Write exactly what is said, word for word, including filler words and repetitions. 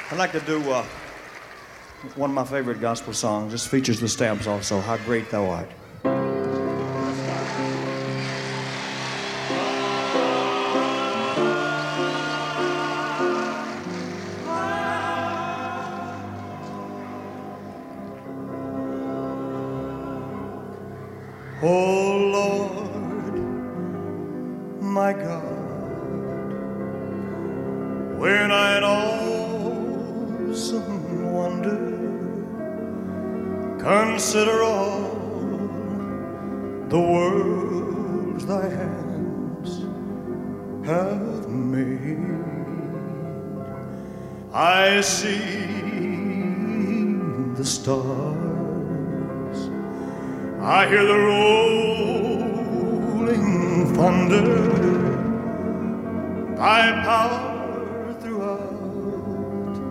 I'd like to do uh, one of my favorite gospel songs. This features the Stamps also, How Great Thou Art. Oh Lord, my God, when I in awesome wonder consider all the worlds thy hands have made, I see the stars, I hear the rolling thunder, thy power